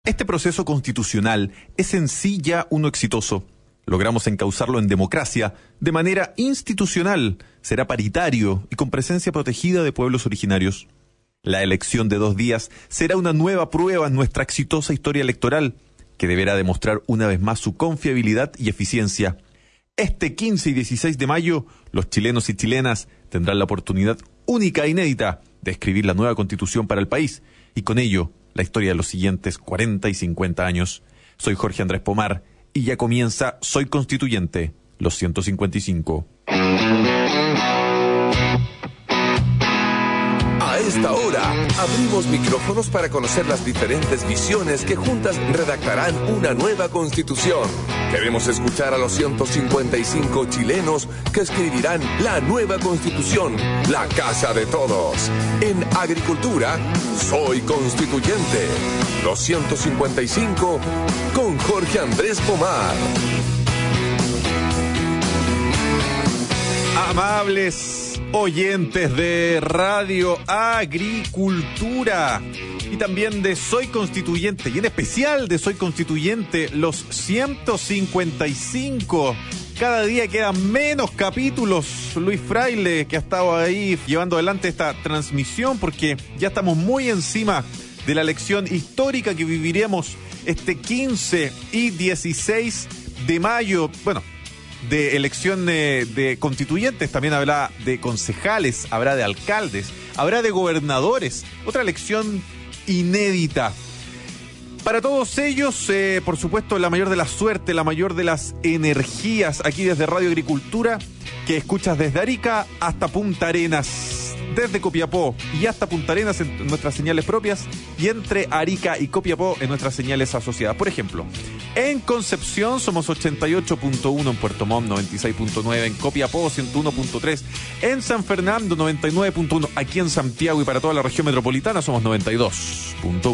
Este proceso constitucional es en sí ya uno exitoso. Logramos encauzarlo en democracia de manera institucional, será paritario y con presencia protegida de pueblos originarios. La elección de 2 días será una nueva prueba en nuestra exitosa historia electoral, que deberá demostrar una vez más su confiabilidad y eficiencia. Este 15 y 16 de mayo, los chilenos y chilenas tendrán la oportunidad única e inédita de escribir la nueva constitución para el país, y con ello, la historia de los siguientes 40 y 50 años. Soy Jorge Andrés Pomar y ya comienza Soy Constituyente, los 155. A esta hora, abrimos micrófonos para conocer las diferentes visiones que juntas redactarán una nueva constitución. Queremos escuchar a los 155 chilenos que escribirán la nueva constitución, la casa de todos. En agricultura, Soy Constituyente. Los 155 con Jorge Andrés Pomar. Amables oyentes de Radio Agricultura y también de Soy Constituyente, y en especial de Soy Constituyente, los 155. Cada día quedan menos capítulos. Luis Fraile, que ha estado ahí llevando adelante esta transmisión, porque ya estamos muy encima de la elección histórica que viviremos este 15 y 16 de mayo. Bueno, de elección de constituyentes, también habrá de concejales, habrá de alcaldes, habrá de gobernadores, otra elección inédita. Para todos ellos, por supuesto, la mayor de la suerte, la mayor de las energías, aquí desde Radio Agricultura, que escuchas desde Arica hasta Punta Arenas, desde Copiapó y hasta Punta Arenas en nuestras señales propias, y entre Arica y Copiapó en nuestras señales asociadas. Por ejemplo, en Concepción somos 88.1, en Puerto Montt 96.9, en Copiapó 101.3, en San Fernando 99.1, aquí en Santiago y para toda la región metropolitana somos 92.1.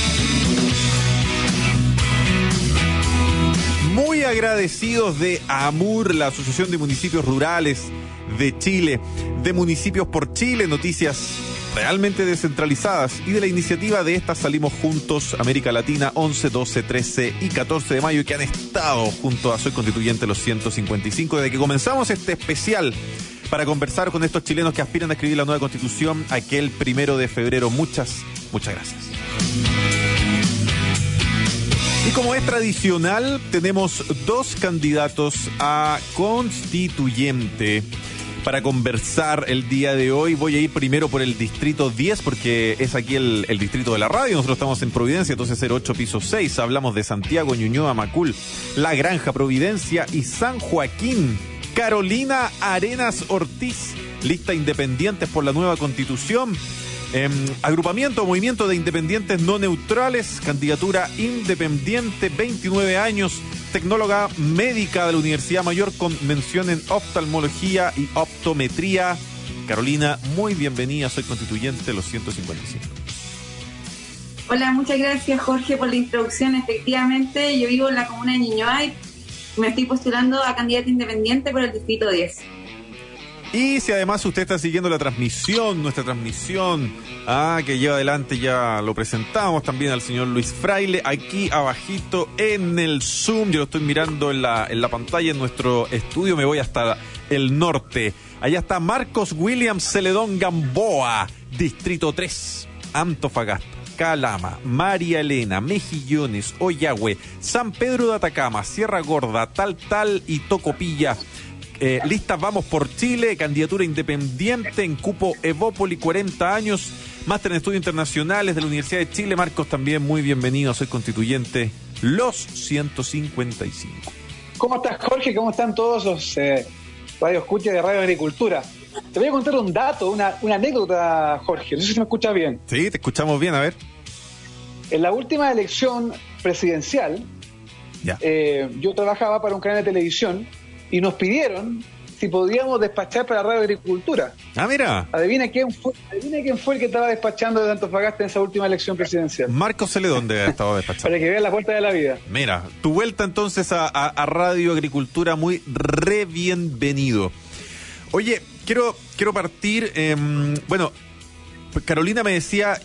Muy agradecidos de AMUR, la Asociación de Municipios Rurales de Chile, de Municipios por Chile, noticias realmente descentralizadas, y de la iniciativa de estas Salimos Juntos América Latina, 11, 12, 13 y 14 de mayo, que han estado junto a Soy Constituyente los 155 desde que comenzamos este especial para conversar con estos chilenos que aspiran a escribir la nueva constitución aquel 1 de febrero. Muchas gracias. Y como es tradicional, tenemos 2 candidatos a constituyente para conversar el día de hoy. Voy a ir primero por el distrito 10, porque es aquí el distrito de la radio. Nosotros estamos en Providencia, entonces 08 piso 6. Hablamos de Santiago, Ñuñoa, Macul, La Granja, Providencia y San Joaquín. Carolina Arenas Ortiz, lista Independientes por la nueva constitución. Agrupamiento o Movimiento de Independientes No Neutrales, candidatura independiente, 29 años, tecnóloga médica de la Universidad Mayor con mención en oftalmología y optometría. Carolina, muy bienvenida, Soy Constituyente, los 155. Hola, muchas gracias Jorge por la introducción. Efectivamente, yo vivo en la comuna de Ñuñoa y me estoy postulando a candidata independiente por el distrito 10. Y si además usted está siguiendo la transmisión, nuestra transmisión, que lleva adelante, ya lo presentamos también al señor Luis Fraile, aquí abajito en el Zoom, yo lo estoy mirando en la pantalla en nuestro estudio, me voy hasta el norte. Allá está Marcos William Celedón Gamboa, distrito 3, Antofagasta, Calama, María Elena, Mejillones, Oyagüe, San Pedro de Atacama, Sierra Gorda, Taltal y Tocopilla. Listas Vamos por Chile, candidatura independiente en cupo Evópoli, 40 años, máster en estudios internacionales de la Universidad de Chile. Marcos, también muy bienvenido, Soy Constituyente, los 155. ¿Cómo estás, Jorge? ¿Cómo están todos los radioescuchas de Radio Agricultura? Te voy a contar un dato, una anécdota, Jorge, no sé si me escuchas bien. Sí, te escuchamos bien, a ver. En la última elección presidencial, yo trabajaba para un canal de televisión y nos pidieron si podíamos despachar para Radio Agricultura. Mira. Adivina quién fue el que estaba despachando de Antofagasta en esa última elección presidencial. Marcos Celedón debe haber estado despachando. Para que vean la vuelta de la vida. Mira, tu vuelta entonces a Radio Agricultura, muy bienvenido. Oye, quiero partir, Carolina me decía,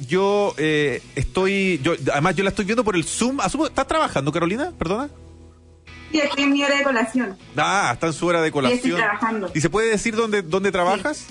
además yo la estoy viendo por el Zoom. Asumo, ¿estás trabajando, Carolina? ¿Perdona? Sí, estoy en mi hora de colación. Está en su hora de colación. Sí, estoy trabajando. ¿Y se puede decir dónde trabajas?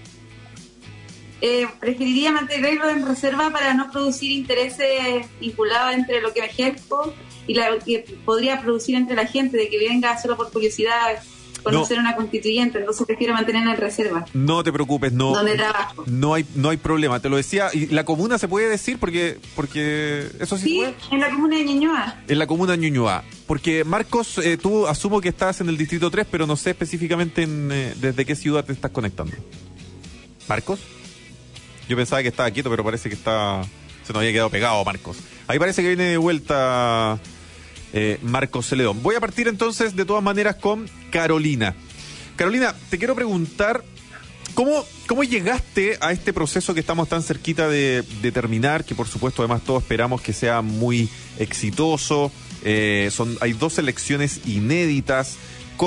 Preferiría mantenerlo en reserva para no producir intereses vinculados entre lo que ejerzo y lo que podría producir entre la gente, de que venga solo por curiosidad conocer una constituyente. Entonces prefiero mantenerla en reserva. No te preocupes, no. Donde trabajo. No hay problema, te lo decía. ¿Y la comuna se puede decir? Porque eso sí. Sí, en la comuna de Ñuñoa. En la comuna de Ñuñoa. Porque Marcos, tú asumo que estás en el distrito 3, pero no sé específicamente desde qué ciudad te estás conectando. ¿Marcos? Yo pensaba que estaba quieto, pero parece que se nos había quedado pegado, Marcos. Ahí parece que viene de vuelta Marcos Celedón. Voy a partir entonces, de todas maneras, con Carolina. Carolina, te quiero preguntar, ¿cómo llegaste a este proceso que estamos tan cerquita de terminar, que por supuesto además todos esperamos que sea muy exitoso? Hay 2 elecciones inéditas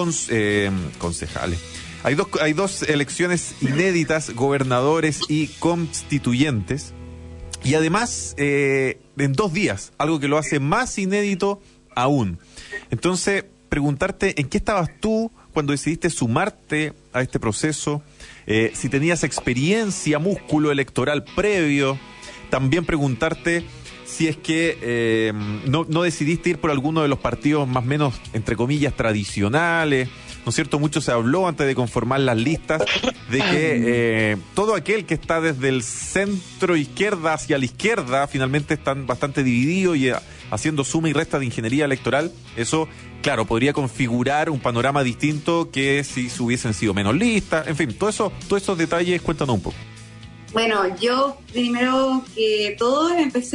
concejales. Hay dos elecciones inéditas, gobernadores y constituyentes, y además en 2 días, algo que lo hace más inédito aún. Entonces, preguntarte en qué estabas tú cuando decidiste sumarte a este proceso, si tenías experiencia, músculo electoral previo. También preguntarte si es que no decidiste ir por alguno de los partidos más o menos, entre comillas, tradicionales. ¿No es cierto? Mucho se habló antes de conformar las listas de que todo aquel que está desde el centro izquierda hacia la izquierda finalmente están bastante divididos y haciendo suma y resta de ingeniería electoral. Eso, claro, podría configurar un panorama distinto que si hubiesen sido menos listas. En fin, todos esos detalles, cuéntanos un poco. Bueno, yo primero que todo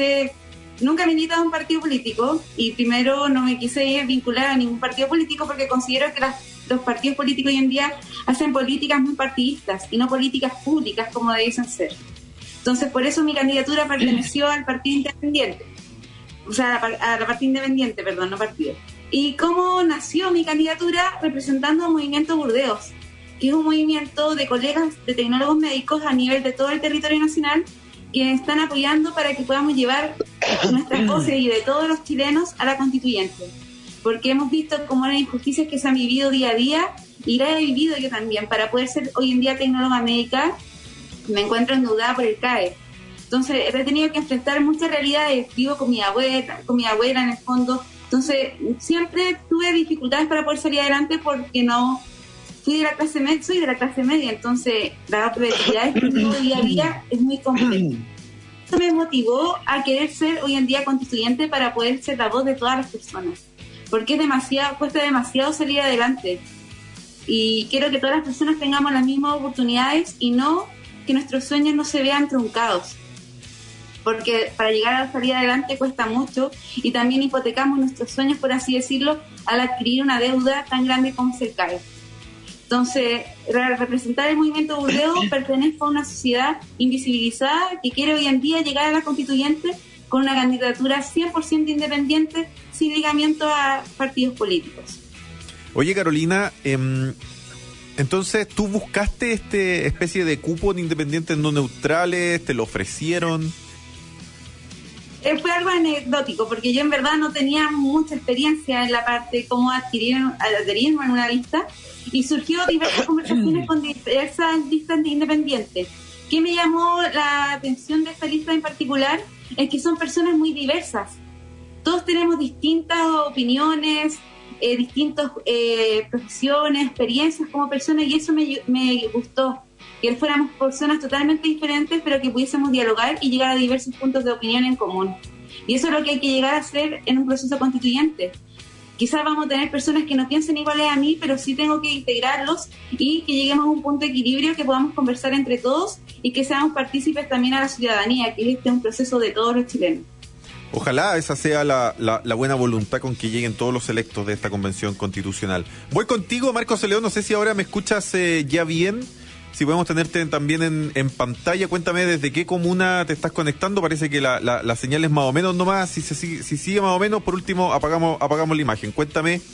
nunca milité a un partido político y primero no me quise vincular a ningún partido político porque considero que los partidos políticos hoy en día hacen políticas muy partidistas y no políticas públicas como debiesen ser. Entonces, por eso mi candidatura perteneció al Partido Independiente. O sea, a la Partido Independiente, perdón, no partido. ¿Y cómo nació mi candidatura? Representando al Movimiento Burdeos, que es un movimiento de colegas de tecnólogos médicos a nivel de todo el territorio nacional que están apoyando para que podamos llevar nuestras voces y de todos los chilenos a la constituyente. Porque hemos visto cómo las injusticias que se han vivido día a día, y las he vivido yo también. Para poder ser hoy en día tecnóloga médica, me encuentro endeudada por el CAE. Entonces, he tenido que enfrentar muchas realidades. Vivo con mi abuela en el fondo. Entonces, siempre tuve dificultades para poder salir adelante porque no soy de la clase media. Entonces, las oportunidades que tengo día a día es muy compleja. Eso me motivó a querer ser hoy en día constituyente para poder ser la voz de todas las personas. Porque cuesta demasiado salir adelante. Y quiero que todas las personas tengamos las mismas oportunidades y no que nuestros sueños no se vean truncados. Porque para llegar a salir adelante cuesta mucho y también hipotecamos nuestros sueños, por así decirlo, al adquirir una deuda tan grande como se CAE. Entonces, representar el movimiento Burdeos pertenezco a una sociedad invisibilizada que quiere hoy en día llegar a la constituyente con una candidatura 100% independiente, sin ligamiento a partidos políticos. Oye, Carolina, entonces, ¿tú buscaste especie de cupo en independientes no neutrales? ¿Te lo ofrecieron? Fue algo anecdótico, porque yo en verdad no tenía mucha experiencia en la parte de cómo adherirme en una lista, y surgió diversas conversaciones con diversas listas de independientes. ¿Qué me llamó la atención de esta lista en particular? Es que son personas muy diversas. Todos tenemos distintas opiniones, distintas profesiones, experiencias como personas, y eso me gustó, que fuéramos personas totalmente diferentes, pero que pudiésemos dialogar y llegar a diversos puntos de opinión en común. Y eso es lo que hay que llegar a hacer en un proceso constituyente. Quizás vamos a tener personas que no piensen iguales a mí, pero sí tengo que integrarlos y que lleguemos a un punto de equilibrio, que podamos conversar entre todos y que seamos partícipes también a la ciudadanía, que este es un proceso de todos los chilenos. Ojalá esa sea la buena voluntad con que lleguen todos los electos de esta convención constitucional. Voy contigo, Marcos Celedón, no sé si ahora me escuchas ya bien, si podemos tenerte también en pantalla. Cuéntame desde qué comuna te estás conectando. Parece que la señal es más o menos nomás. Si sigue más o menos, por último apagamos la imagen. Cuéntame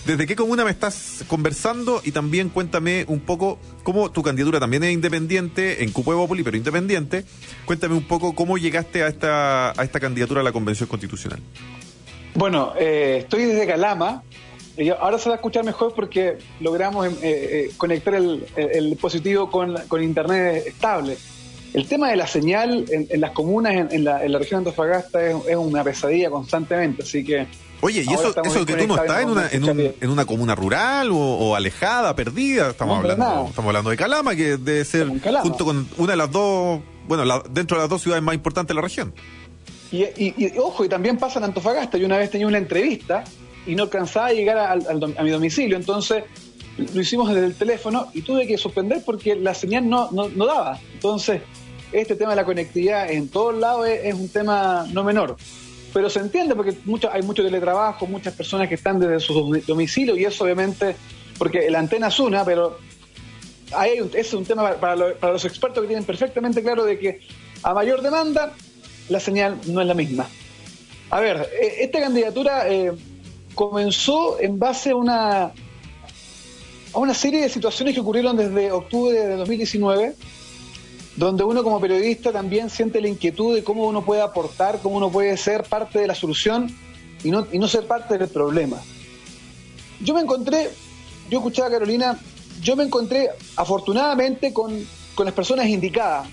¿Desde qué comuna me estás conversando? Y también cuéntame un poco cómo tu candidatura también es independiente, en Cupo Evópoli, pero independiente. Cuéntame un poco cómo llegaste a esta candidatura a la Convención Constitucional. Bueno, estoy desde Calama. Ahora se va a escuchar mejor porque logramos conectar el dispositivo con internet estable. El tema de la señal en las comunas, en la región de Antofagasta, es una pesadilla constantemente, así que... Oye, ¿y eso que tú no estás en una comuna rural o alejada, perdida? Estamos hablando de Calama, que debe ser junto con una de las dos, dentro de las dos ciudades más importantes de la región. Y ojo, y también pasa en Antofagasta. Yo una vez tenía una entrevista y no alcanzaba a llegar a mi domicilio, entonces lo hicimos desde el teléfono y tuve que suspender porque la señal no daba. Entonces, este tema de la conectividad en todos lados es un tema no menor. Pero se entiende porque hay mucho teletrabajo, muchas personas que están desde su domicilio y eso obviamente, porque la antena es una, pero ese es un tema para los expertos que tienen perfectamente claro de que a mayor demanda la señal no es la misma. A ver, esta candidatura comenzó en base a una serie de situaciones que ocurrieron desde octubre de 2019, donde uno como periodista también siente la inquietud de cómo uno puede aportar, cómo uno puede ser parte de la solución y no ser parte del problema. Yo escuchaba a Carolina, yo me encontré afortunadamente con las personas indicadas.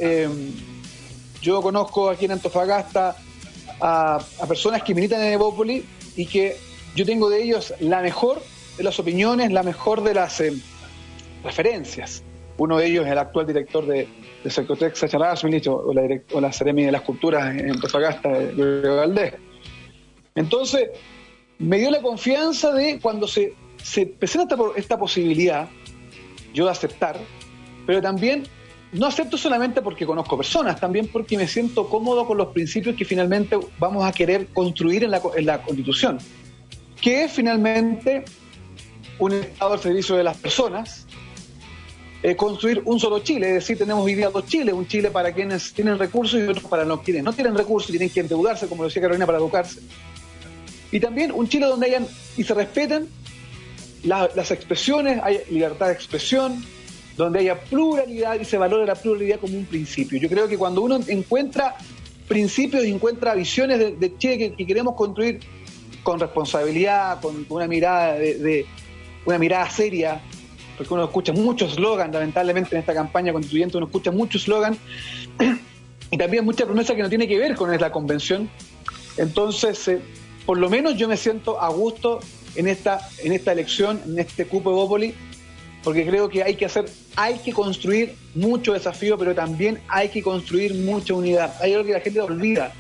Yo conozco aquí en Antofagasta a personas que militan en Evópoli y que yo tengo de ellos la mejor de las opiniones, la mejor de las referencias. Uno de ellos es el actual director de Cercotec, Sacha Rasmussen, o la Seremi de las Culturas en Antofagasta, Gloria Valdés. Entonces, me dio la confianza de cuando se presenta esta posibilidad, yo de aceptar, pero también no acepto solamente porque conozco personas, también porque me siento cómodo con los principios que finalmente vamos a querer construir en la Constitución, que es finalmente un Estado al servicio de las personas, construir un solo Chile, es decir, tenemos hoy día dos Chiles, un Chile para quienes tienen recursos y otro para quienes no tienen recursos y tienen que endeudarse, como decía Carolina, para educarse. Y también un Chile donde hayan y se respeten las expresiones, hay libertad de expresión, donde haya pluralidad y se valore la pluralidad como un principio. Yo creo que cuando uno encuentra principios y encuentra visiones de Chile que queremos construir con responsabilidad, con una mirada una mirada seria, porque uno escucha muchos eslogan, lamentablemente en esta campaña constituyente uno escucha muchos eslogan y también mucha promesa que no tiene que ver con la convención. Entonces, por lo menos yo me siento a gusto en esta elección, en este Cupo Evópoli, porque creo que hay que construir mucho desafío, pero también hay que construir mucha unidad. Hay algo que la gente olvida.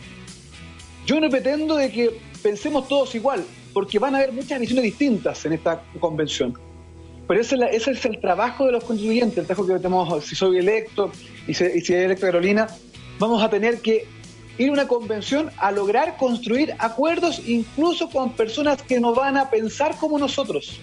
Yo no pretendo de que pensemos todos igual, porque van a haber muchas visiones distintas en esta convención. Pero ese es el trabajo de los constituyentes, el trabajo que tenemos, si soy electo y si es electo Carolina, vamos a tener que ir a una convención a lograr construir acuerdos incluso con personas que no van a pensar como nosotros.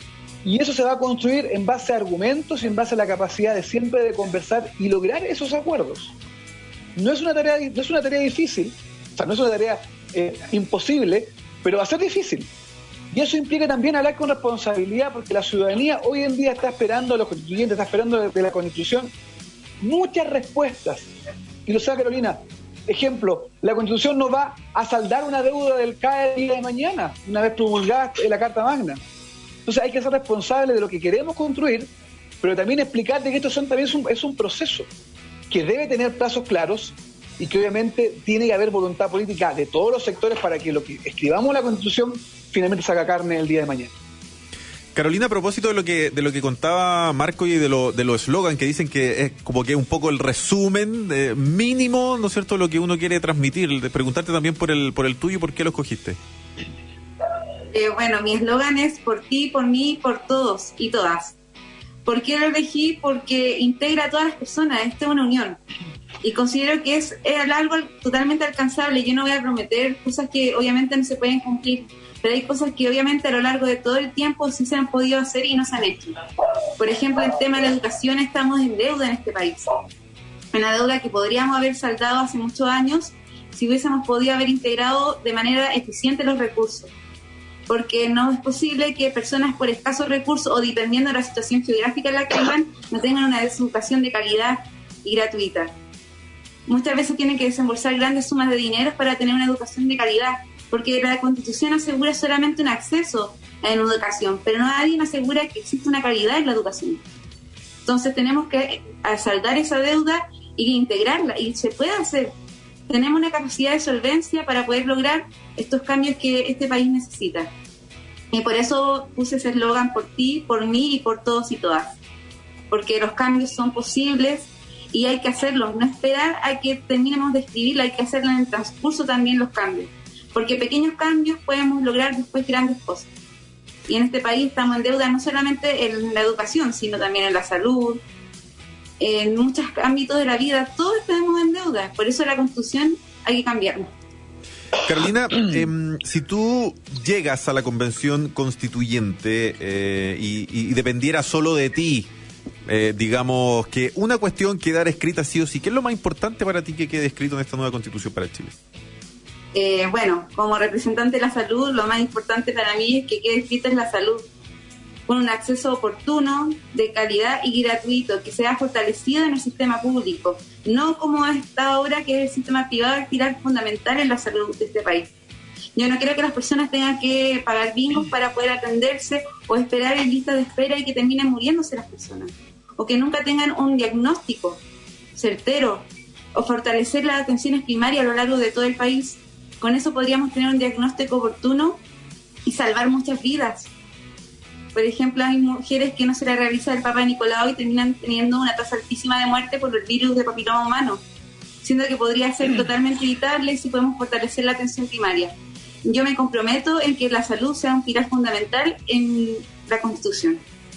Y eso se va a construir en base a argumentos y en base a la capacidad de siempre de conversar y lograr esos acuerdos. No es una tarea difícil, o sea, no es una tarea imposible, pero va a ser difícil. Y eso implica también hablar con responsabilidad, porque la ciudadanía hoy en día está esperando a los constituyentes, está esperando de la Constitución muchas respuestas. Y lo sabe Carolina. Ejemplo, la Constitución no va a saldar una deuda del CAE el día de mañana, una vez promulgada la Carta Magna. Entonces hay que ser responsable de lo que queremos construir, pero también explicar de que esto también es un proceso que debe tener plazos claros y que obviamente tiene que haber voluntad política de todos los sectores para que lo que escribamos en la Constitución finalmente saca carne el día de mañana. Carolina, a propósito de lo que contaba Marco y de los eslogan que dicen que es como que un poco el resumen mínimo, ¿no es cierto?, lo que uno quiere transmitir. De preguntarte también por el tuyo, ¿por qué lo escogiste? Bueno, mi eslogan es por ti, por mí, por todos y todas. ¿Por qué lo elegí? Porque integra a todas las personas, esta es una unión. Y considero que es algo totalmente alcanzable. Yo no voy a prometer cosas que obviamente no se pueden cumplir, pero hay cosas que obviamente a lo largo de todo el tiempo sí se han podido hacer y no se han hecho. Por ejemplo, el tema de la educación, estamos en deuda en este país. Una deuda que podríamos haber saldado hace muchos años si hubiésemos podido haber integrado de manera eficiente los recursos. porque no es posible que personas por escasos recursos o dependiendo de la situación geográfica en la que vivan no tengan una educación de calidad y gratuita. Muchas veces tienen que desembolsar grandes sumas de dinero para tener una educación de calidad, porque la Constitución asegura solamente un acceso a la educación, pero nadie asegura que existe una calidad en la educación. Entonces tenemos que saldar esa deuda y integrarla, y se puede hacer. Tenemos una capacidad de solvencia para poder lograr estos cambios que este país necesita. Y por eso puse ese eslogan: por ti, por mí y por todos y todas. Porque los cambios son posibles y hay que hacerlos, no esperar a que terminemos de escribirlo, hay que hacerlo en el transcurso también los cambios. Porque pequeños cambios podemos lograr después grandes cosas. Y en este país estamos en deuda no solamente en la educación, sino también en la salud, en muchos ámbitos de la vida, todos estamos en deuda. Por eso la Constitución hay que cambiarla. Carolina, si tú llegas a la Convención Constituyente y dependiera solo de ti, digamos que una cuestión quedara escrita sí o sí, ¿qué es lo más importante para ti que quede escrito en esta nueva Constitución para Chile? Bueno, como representante de la salud, lo más importante para mí es que quede escrita en la salud, con un acceso oportuno, de calidad y gratuito, que sea fortalecido en el sistema público, no como está ahora, que es el sistema privado, el pilar fundamental en la salud de este país. Yo no quiero que las personas tengan que pagar bingos para poder atenderse o esperar en lista de espera y que terminen muriéndose las personas, o que nunca tengan un diagnóstico certero, o fortalecer las atenciones primarias a lo largo de todo el país. Con eso podríamos tener un diagnóstico oportuno y salvar muchas vidas. Por ejemplo, hay mujeres que no se les realiza el Papa Nicolau y terminan teniendo una tasa altísima de muerte por el virus de papiloma humano, siendo que podría ser totalmente evitable si podemos fortalecer la atención primaria. Yo me comprometo en que la salud sea un pilar fundamental en la Constitución.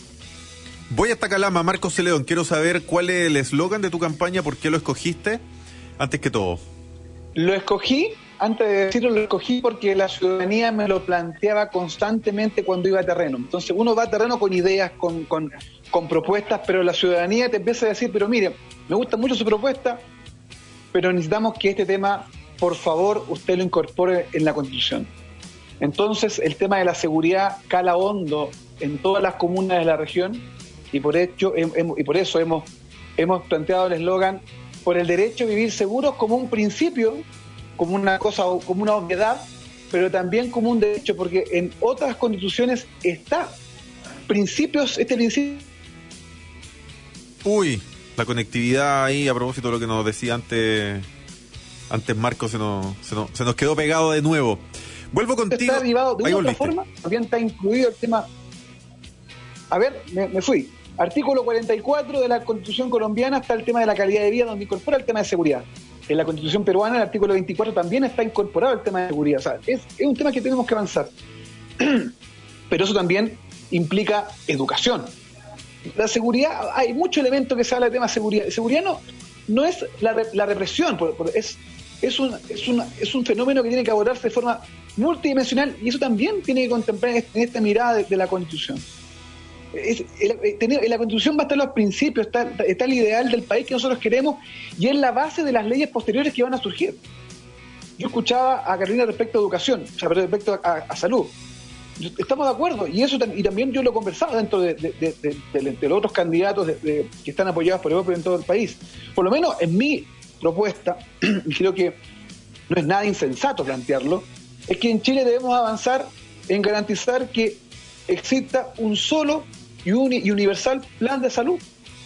Voy hasta Calama, Marcos Celedón. Quiero saber cuál es el eslogan de tu campaña, por qué lo escogiste, antes que todo. Lo escogí, antes de decirlo, lo escogí porque la ciudadanía me lo planteaba constantemente cuando iba a terreno. Entonces uno va a terreno con ideas, con propuestas, pero la ciudadanía te empieza a decir, pero mire, me gusta mucho su propuesta, pero necesitamos que este tema, por favor, usted lo incorpore en la Constitución. Entonces el tema de la seguridad cala hondo en todas las comunas de la región y por eso hemos planteado el eslogan: por el derecho a vivir seguros, como un principio, como una cosa, como una obviedad, pero también como un derecho, porque en otras constituciones está este principio. Uy, la conectividad ahí, a propósito de lo que nos decía antes Marco, se nos quedó pegado de nuevo. Vuelvo contigo. Está derivado de una otra forma, también está incluido el tema. A ver, me fui. Artículo 44 de la Constitución colombiana está el tema de la calidad de vida, donde incorpora el tema de seguridad. En la Constitución peruana, el artículo 24 también está incorporado el tema de seguridad. O sea, es un tema que tenemos que avanzar. Pero eso también implica educación. La seguridad, hay mucho elemento que se habla del tema de seguridad. Seguridad no es la represión, es un fenómeno que tiene que abordarse de forma multidimensional, y eso también tiene que contemplar en esta mirada de la Constitución. En la Constitución va a estar los principios, está el ideal del país que nosotros queremos, y es la base de las leyes posteriores que van a surgir. Yo escuchaba a Carolina respecto a educación, o sea, respecto a salud. Estamos de acuerdo, y también yo lo he conversado dentro de los otros candidatos que están apoyados por Europa en todo el país. Por lo menos en mi propuesta, y creo que no es nada insensato plantearlo, es que en Chile debemos avanzar en garantizar que exista un solo y universal plan de salud.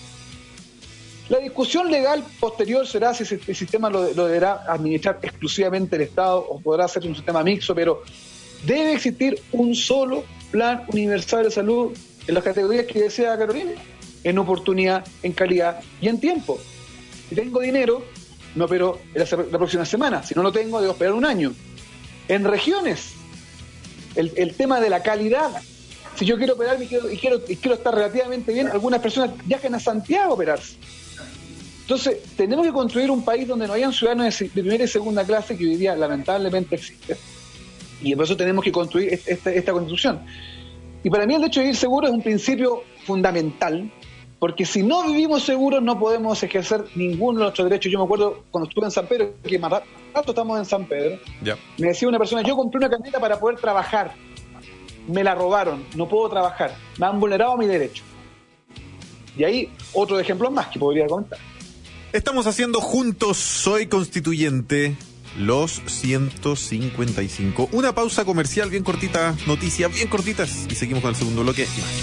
La discusión legal posterior será si el sistema lo deberá administrar exclusivamente el Estado o podrá ser un sistema mixto, pero debe existir un solo plan universal de salud en las categorías que desea Carolina, en oportunidad, en calidad y en tiempo. Si tengo dinero, me opero la próxima semana. Si no lo tengo, debo esperar un año. En regiones, el tema de la calidad. Si yo quiero operar y quiero estar relativamente bien, algunas personas viajan a Santiago a operarse. Entonces, tenemos que construir un país donde no hayan ciudadanos de primera y segunda clase, que hoy día lamentablemente existe. Y por eso tenemos que construir esta Constitución. Y para mí el derecho a vivir seguro es un principio fundamental, porque si no vivimos seguros no podemos ejercer ninguno de nuestros derechos. Yo me acuerdo cuando estuve en San Pedro, que más rato estamos en San Pedro, me decía una persona: yo compré una camioneta para poder trabajar. me la robaron, no puedo trabajar, me han vulnerado mi derecho. Y ahí otro ejemplo más que podría comentar. Estamos haciendo juntos Soy Constituyente, los 155. Una pausa comercial bien cortita, noticias bien cortitas, y seguimos con el segundo bloque y más.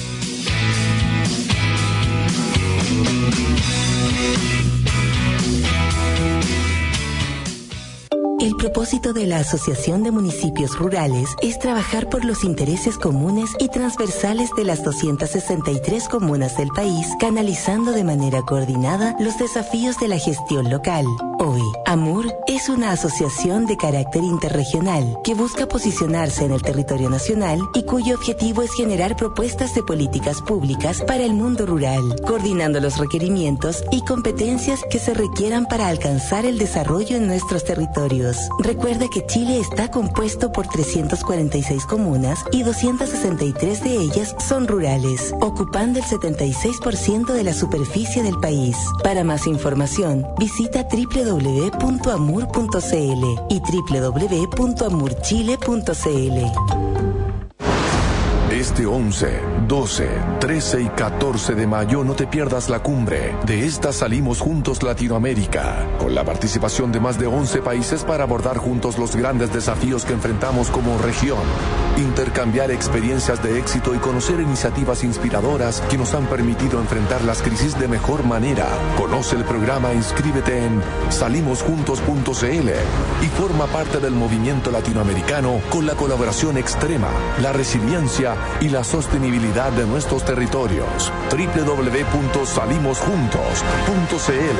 El propósito de la Asociación de Municipios Rurales es trabajar por los intereses comunes y transversales de las 263 comunas del país, canalizando de manera coordinada los desafíos de la gestión local. Hoy, AMUR es una asociación de carácter interregional que busca posicionarse en el territorio nacional y cuyo objetivo es generar propuestas de políticas públicas para el mundo rural, coordinando los requerimientos y competencias que se requieran para alcanzar el desarrollo en nuestros territorios. Recuerda que Chile está compuesto por 346 comunas y 263 de ellas son rurales, ocupando el 76% de la superficie del país. Para más información, visita www.amur.cl y www.amurchile.cl. Este 11, 12, 13 y 14 de mayo no te pierdas la cumbre de esta Salimos Juntos Latinoamérica, con la participación de más de 11 países para abordar juntos los grandes desafíos que enfrentamos como región, intercambiar experiencias de éxito y conocer iniciativas inspiradoras que nos han permitido enfrentar las crisis de mejor manera. Conoce el programa e inscríbete en salimosjuntos.cl y forma parte del movimiento latinoamericano con la colaboración extrema, la resiliencia y la sostenibilidad de nuestros territorios. www.salimosjuntos.cl.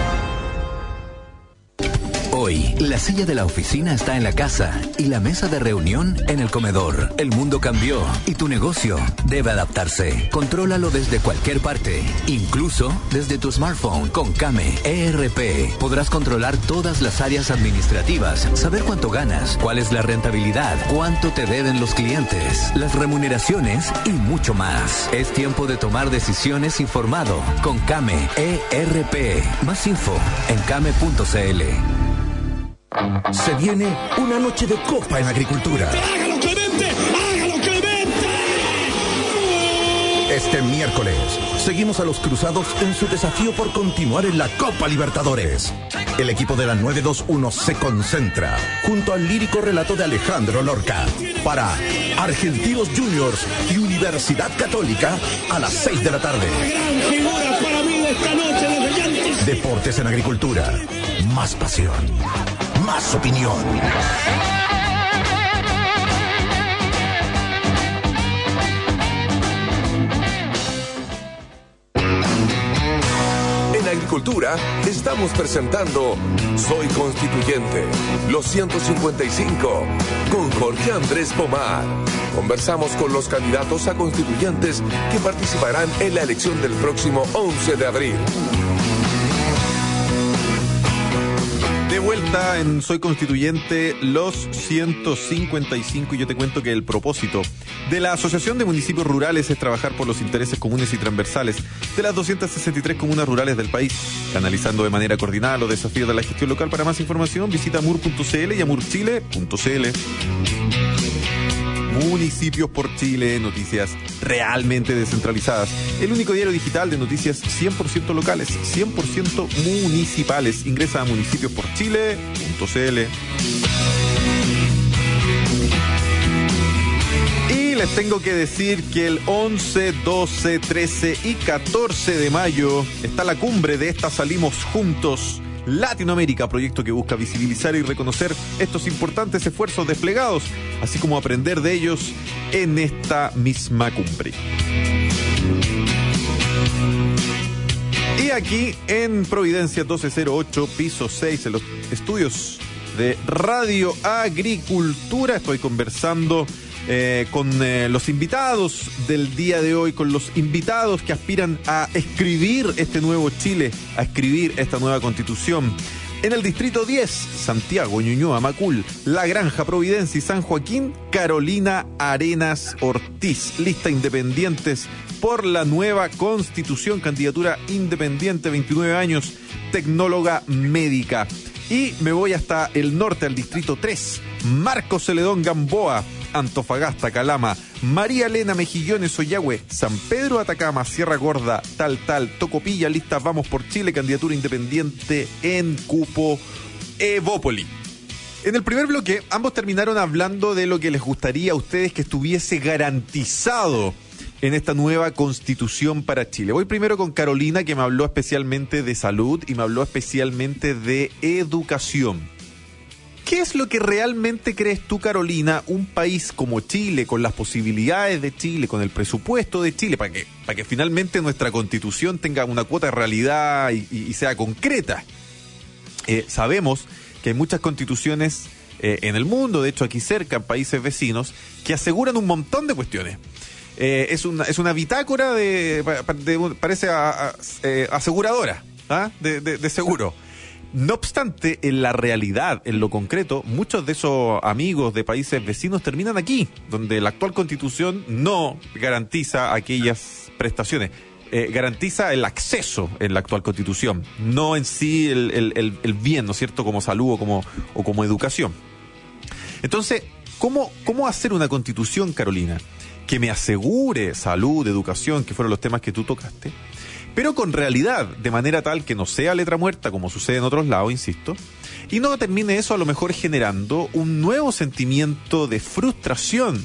Hoy, la silla de la oficina está en la casa y la mesa de reunión en el comedor. El mundo cambió y tu negocio debe adaptarse. Contrólalo desde cualquier parte, incluso desde tu smartphone con Kame ERP. Podrás controlar todas las áreas administrativas, saber cuánto ganas, cuál es la rentabilidad, cuánto te deben los clientes, las remuneraciones y mucho más. Es tiempo de tomar decisiones informado con Kame ERP. Más info en kame.cl. Se viene una noche de copa en agricultura. ¡Hágalo, Clemente! ¡Hágalo, Clemente! Este miércoles seguimos a los Cruzados en su desafío por continuar en la Copa Libertadores. El equipo de la 921 se concentra junto al lírico relato de Alejandro Lorca para Argentinos Juniors y Universidad Católica a las 6 de la tarde. Gran figura para mí de esta noche de brillantes. Deportes en agricultura. Más pasión. Más opinión. En agricultura estamos presentando Soy Constituyente, los 155, con Jorge Andrés Pomar. Conversamos con los candidatos a constituyentes que participarán en la elección del próximo 11 de abril. De vuelta en Soy Constituyente, los 155, y yo te cuento que el propósito de la Asociación de Municipios Rurales es trabajar por los intereses comunes y transversales de las 263 comunas rurales del país, canalizando de manera coordinada los desafíos de la gestión local. Para más información, visita amur.cl y amurchile.cl. Municipios por Chile, noticias realmente descentralizadas. El único diario digital de noticias 100% locales, 100% municipales. Ingresa a municipiosporchile.cl. Y les tengo que decir que el 11, 12, 13 y 14 de mayo está la cumbre de esta Salimos Juntos Latinoamérica, proyecto que busca visibilizar y reconocer estos importantes esfuerzos desplegados, así como aprender de ellos en esta misma cumbre. Y aquí en Providencia 1208, piso 6, en los estudios de Radio Agricultura, estoy conversando con los invitados del día de hoy, con los invitados que aspiran a escribir este nuevo Chile, a escribir esta nueva constitución. En el distrito 10, Santiago, Ñuñoa, Macul, La Granja, Providencia y San Joaquín, Carolina Arenas Ortiz, lista independientes por la nueva constitución, candidatura independiente, 29 años, tecnóloga médica. Y me voy hasta el norte, al distrito 3, Marcos Celedón Gamboa, Antofagasta, Calama, María Elena, Mejillones, Oyagüe, San Pedro, Atacama, Sierra Gorda, Tal, Tocopilla, listas Vamos por Chile, candidatura independiente en cupo Evópoli. En el primer bloque, ambos terminaron hablando de lo que les gustaría a ustedes que estuviese garantizado en esta nueva constitución para Chile. Voy primero con Carolina, que me habló especialmente de salud y me habló especialmente de educación. ¿Qué es lo que realmente crees tú, Carolina, un país como Chile, con las posibilidades de Chile, con el presupuesto de Chile, para que finalmente nuestra constitución tenga una cuota de realidad y sea concreta? Sabemos que hay muchas constituciones en el mundo, de hecho aquí cerca, en países vecinos, que aseguran un montón de cuestiones. Es una bitácora parece aseguradora, ¿ah? de seguro. No obstante, en la realidad, en lo concreto, muchos de esos amigos de países vecinos terminan aquí, donde la actual constitución no garantiza aquellas prestaciones. Garantiza el acceso en la actual constitución, no en sí el bien, ¿no es cierto?, como salud o como educación. Entonces, ¿cómo hacer una constitución, Carolina, que me asegure salud, educación, que fueron los temas que tú tocaste, pero con realidad, de manera tal que no sea letra muerta, como sucede en otros lados, insisto, y no termine eso a lo mejor generando un nuevo sentimiento de frustración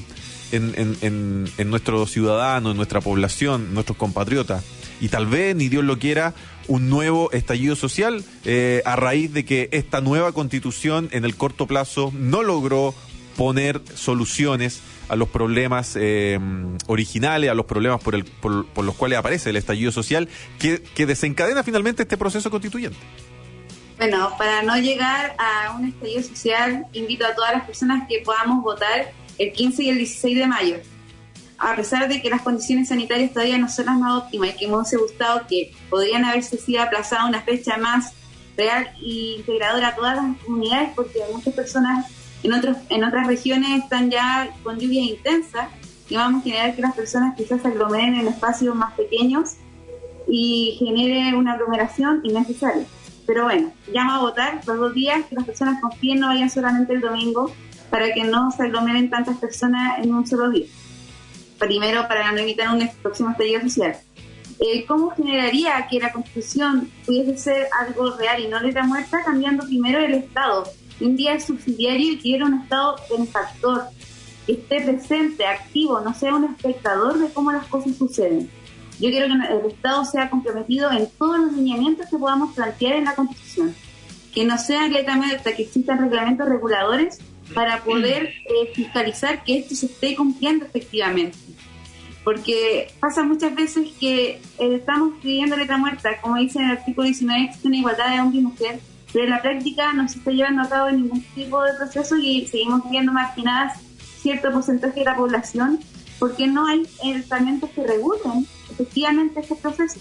en nuestros ciudadanos, en nuestra población, en nuestros compatriotas, y tal vez, ni Dios lo quiera, un nuevo estallido social a raíz de que esta nueva constitución en el corto plazo no logró poner soluciones a los problemas originales, a los problemas por los cuales aparece el estallido social que desencadena finalmente este proceso constituyente. Bueno, para no llegar a un estallido social, invito a todas las personas que podamos votar el 15 y el 16 de mayo. A pesar de que las condiciones sanitarias todavía no son las más óptimas y que me hubiese gustado que podrían haberse sido aplazado una fecha más real e integradora a todas las comunidades, porque muchas personas en otras regiones están ya con lluvias intensas y vamos a generar que las personas quizás se aglomeren en espacios más pequeños y genere una aglomeración innecesaria. Pero bueno, llamo a votar los 2 días, que las personas confíen, no vayan solamente el domingo, para que no se aglomeren tantas personas en un solo día. Primero, para no evitar un próximo estallido social. ¿Cómo generaría que la Constitución pudiese ser algo real y no letra muerta? Cambiando primero el Estado. Un día subsidiario y quiero un Estado benefactor, que esté presente, activo, no sea un espectador de cómo las cosas suceden. Yo quiero que el Estado sea comprometido en todos los lineamientos que podamos plantear en la Constitución. Que no sea letra muerta, que existan reglamentos reguladores para poder fiscalizar que esto se esté cumpliendo efectivamente. Porque pasa muchas veces que estamos pidiendo letra muerta, como dice en el artículo 19, existe una igualdad de hombre y mujer, pero en la práctica no se está llevando a cabo ningún tipo de proceso y seguimos viendo marginadas cierto porcentaje de la población porque no hay estamentos que regulen efectivamente este proceso.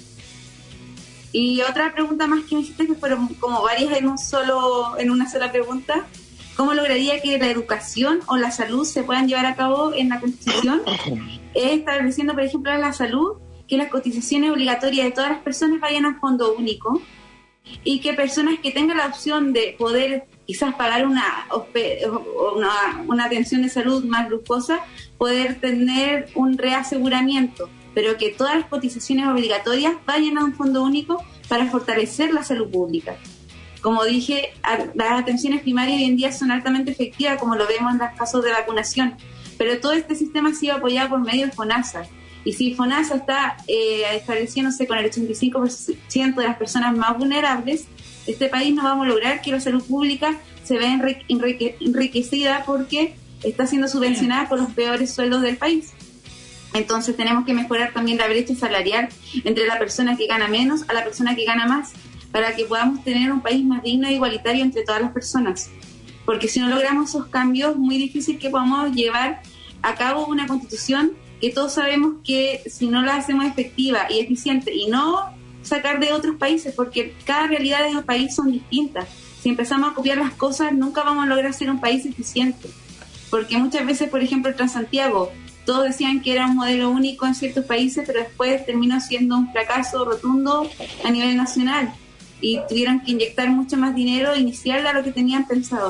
Y otra pregunta más que me hiciste, que fueron como varias en una sola pregunta: ¿cómo lograría que la educación o la salud se puedan llevar a cabo en la Constitución? Estableciendo, por ejemplo, en la salud, que las cotizaciones obligatorias de todas las personas vayan a un fondo único y que personas que tengan la opción de poder quizás pagar una atención de salud más lujosa, poder tener un reaseguramiento, pero que todas las cotizaciones obligatorias vayan a un fondo único para fortalecer la salud pública. Como dije, las atenciones primarias hoy en día son altamente efectivas, como lo vemos en los casos de vacunación, pero todo este sistema ha sido apoyado por medio de FONASA. Y si FONASA está estableciéndose con el 85% de las personas más vulnerables, este país no vamos a lograr que la salud pública se vea enriquecida porque está siendo subvencionada por los peores sueldos del país. Entonces tenemos que mejorar también la brecha salarial entre la persona que gana menos a la persona que gana más, para que podamos tener un país más digno e igualitario entre todas las personas. Porque si no logramos esos cambios, es muy difícil que podamos llevar a cabo una constitución que todos sabemos que si no la hacemos efectiva y eficiente, y no sacar de otros países, porque cada realidad de los países son distintas. Si empezamos a copiar las cosas, nunca vamos a lograr ser un país eficiente. Porque muchas veces, por ejemplo, el Transantiago, todos decían que era un modelo único en ciertos países, pero después terminó siendo un fracaso rotundo a nivel nacional. Y tuvieron que inyectar mucho más dinero inicial a lo que tenían pensado.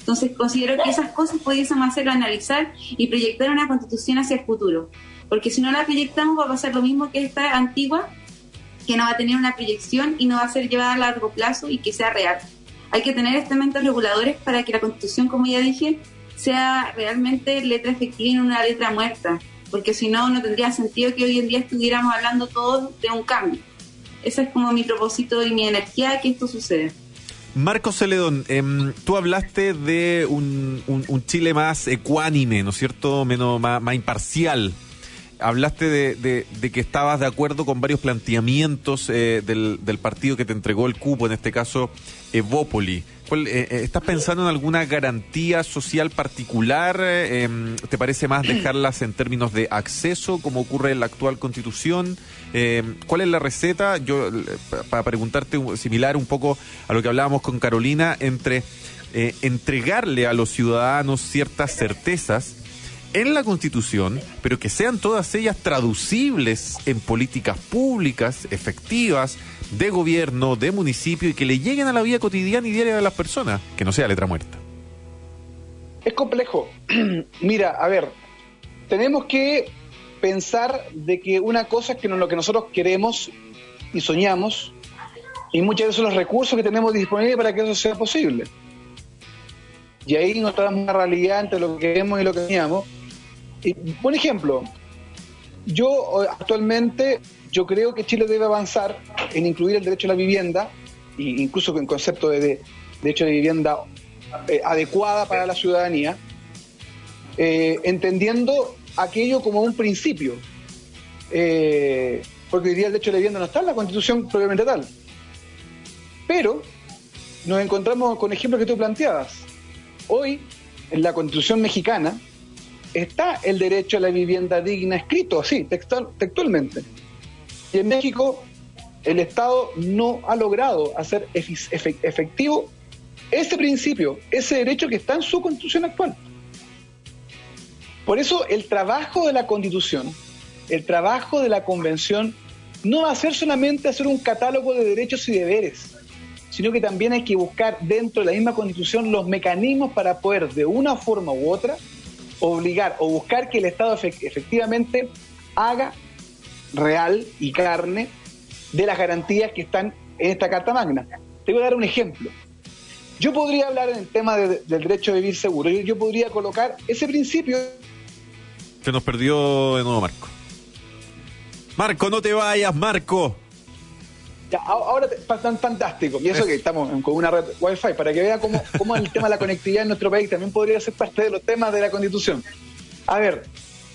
Entonces considero que esas cosas pudiésemos hacerlo, analizar y proyectar una constitución hacia el futuro, porque si no la proyectamos va a pasar lo mismo que esta antigua, que no va a tener una proyección y no va a ser llevada a largo plazo y que sea real. Hay que tener estamentos reguladores para que la constitución, como ya dije, sea realmente letra efectiva y no una letra muerta, porque si no, no tendría sentido que hoy en día estuviéramos hablando todos de un cambio. Ese es como mi propósito y mi energía, que esto suceda. Marcos Celedón, tú hablaste de un Chile más ecuánime, ¿no es cierto?, más imparcial. Hablaste de que estabas de acuerdo con varios planteamientos del partido que te entregó el cupo, en este caso Evópoli. ¿Estás pensando en alguna garantía social particular? ¿Te parece más dejarlas en términos de acceso, como ocurre en la actual Constitución? ¿Cuál es la receta? Yo, para preguntarte similar un poco a lo que hablábamos con Carolina, entre entregarle a los ciudadanos ciertas certezas en la Constitución, pero que sean todas ellas traducibles en políticas públicas, efectivas, de gobierno, de municipio, y que le lleguen a la vida cotidiana y diaria de las personas, que no sea letra muerta. Es complejo. Mira, a ver, tenemos que pensar de que una cosa es que lo que nosotros queremos y soñamos, y muchas veces son los recursos que tenemos disponibles para que eso sea posible. Y ahí nos damos una realidad entre lo que queremos y lo que soñamos. Y, por ejemplo, yo actualmente creo que Chile debe avanzar en incluir el derecho a la vivienda, e incluso con concepto de derecho de vivienda adecuada para la ciudadanía, entendiendo aquello como un principio, porque hoy día el derecho a la vivienda no está en la Constitución propiamente tal, pero nos encontramos con ejemplos que tú planteabas. Hoy, en la Constitución mexicana, está el derecho a la vivienda digna escrito así, textualmente. Y en México, el Estado no ha logrado hacer efectivo ese principio, ese derecho que está en su Constitución actual. Por eso, el trabajo de la Constitución, el trabajo de la Convención, no va a ser solamente hacer un catálogo de derechos y deberes, sino que también hay que buscar dentro de la misma Constitución los mecanismos para poder, de una forma u otra, obligar o buscar que el Estado efectivamente haga real y carne de las garantías que están en esta Carta Magna. Te voy a dar un ejemplo. Yo podría hablar en el tema del derecho a vivir seguro. Yo podría colocar ese principio. Se nos perdió de nuevo Marco. Marco, no te vayas, Marco. Ya, ahora tan fantástico. Y eso que estamos con una red Wi-Fi, para que vea cómo el tema de la conectividad en nuestro país también podría ser parte de los temas de la Constitución. A ver,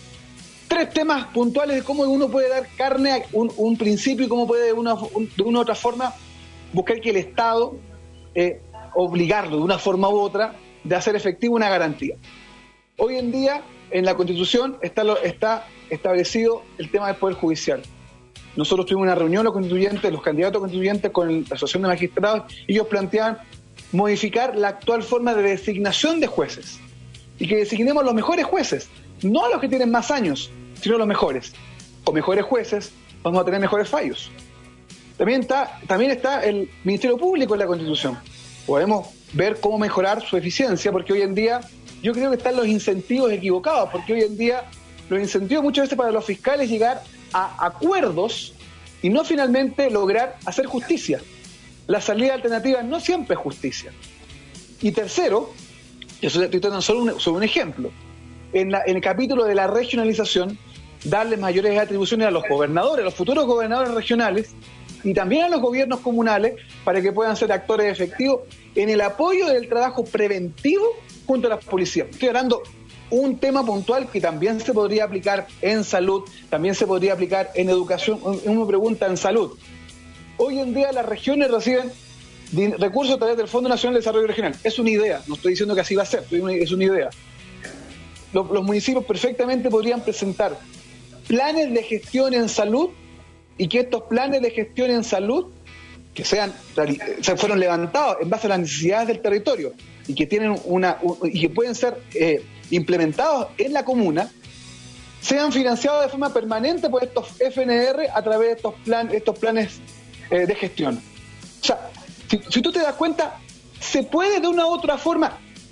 3 temas puntuales de cómo uno puede dar carne a un principio y cómo puede de una u otra forma buscar que el Estado obligarlo de una forma u otra de hacer efectiva una garantía. Hoy en día en la Constitución está establecido el tema del Poder Judicial. Nosotros tuvimos una reunión los candidatos constituyentes con la Asociación de Magistrados, y ellos planteaban modificar la actual forma de designación de jueces y que designemos los mejores jueces, no a los que tienen más años, sino los mejores. Con mejores jueces vamos a tener mejores fallos. También está el Ministerio Público en la Constitución. Podemos ver cómo mejorar su eficiencia, porque hoy en día yo creo que están los incentivos equivocados, porque hoy en día los incentivos muchas veces para los fiscales llegar a acuerdos y no finalmente lograr hacer justicia. La salida alternativa no siempre es justicia. Y tercero, yo estoy dando solo un ejemplo, en el capítulo de la regionalización, darles mayores atribuciones a los gobernadores, a los futuros gobernadores regionales, y también a los gobiernos comunales, para que puedan ser actores efectivos en el apoyo del trabajo preventivo junto a las policías. Estoy hablando un tema puntual que también se podría aplicar en salud, también se podría aplicar en educación. Una pregunta en salud. Hoy en día las regiones reciben recursos a través del Fondo Nacional de Desarrollo Regional. Es una idea, no estoy diciendo que así va a ser, es una idea. Los municipios perfectamente podrían presentar planes de gestión en salud, y que estos planes de gestión en salud que se fueron levantados en base a las necesidades del territorio y que tienen y que pueden ser implementados en la comuna, sean financiados de forma permanente por estos FNR a través de estos planes de gestión. O sea, si tú te das cuenta, se puede de una u otra forma